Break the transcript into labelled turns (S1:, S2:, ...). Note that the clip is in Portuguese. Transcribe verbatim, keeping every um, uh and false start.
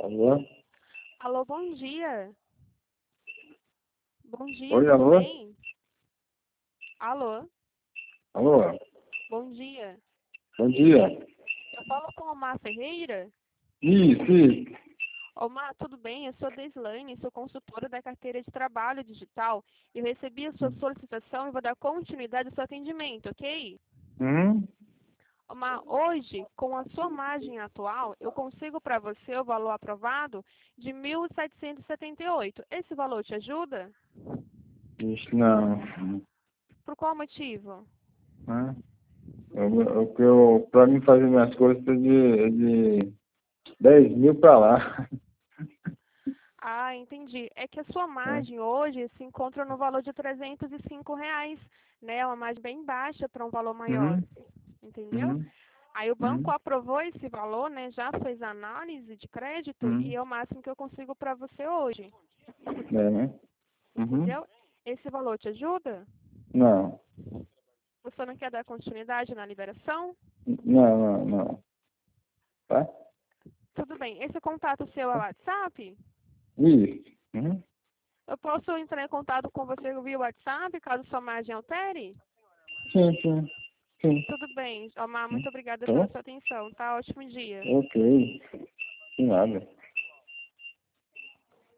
S1: Alô?
S2: Alô, bom dia. Bom dia,
S1: Oi,
S2: tudo
S1: alô?
S2: bem? Alô,
S1: Alô?
S2: bom dia.
S1: Bom dia.
S2: Eu falo com o Omar Ferreira.
S1: Isso, isso.
S2: Omar, tudo bem? Eu sou Deslane, sou consultora da carteira de trabalho digital. Eu recebi a sua solicitação e vou dar continuidade ao seu atendimento, ok?
S1: Hum?
S2: Omar, hoje, com a sua margem atual, eu consigo para você o valor aprovado de mil setecentos e setenta e oito. Esse valor te ajuda?
S1: Isso não.
S2: Por qual motivo?
S1: Hã? Eu, eu, eu, pra mim fazer minhas coisas é de, é de dez mil pra lá.
S2: Ah, entendi. É que a sua
S1: Hã?
S2: margem hoje se encontra no valor de trezentos e cinco reais, né? Uma margem bem baixa para um valor maior,
S1: Uhum.
S2: entendeu?
S1: Uhum.
S2: Aí o banco
S1: Uhum.
S2: aprovou esse valor, né? Já fez a análise de crédito e
S1: Uhum.
S2: é o máximo que eu consigo para você hoje,
S1: É, né? Uhum.
S2: entendeu? Esse valor te ajuda?
S1: Não.
S2: Você não quer dar continuidade na liberação?
S1: Não, não, não. Tá?
S2: Tudo bem. Esse contato seu é o WhatsApp?
S1: Isso. Uhum.
S2: Eu posso entrar em contato com você via WhatsApp, caso sua margem altere?
S1: Sim, sim. Sim.
S2: Tudo bem, Omar, muito obrigada
S1: Tá
S2: pela
S1: bom?
S2: sua atenção, tá? Ótimo dia.
S1: Ok. De nada.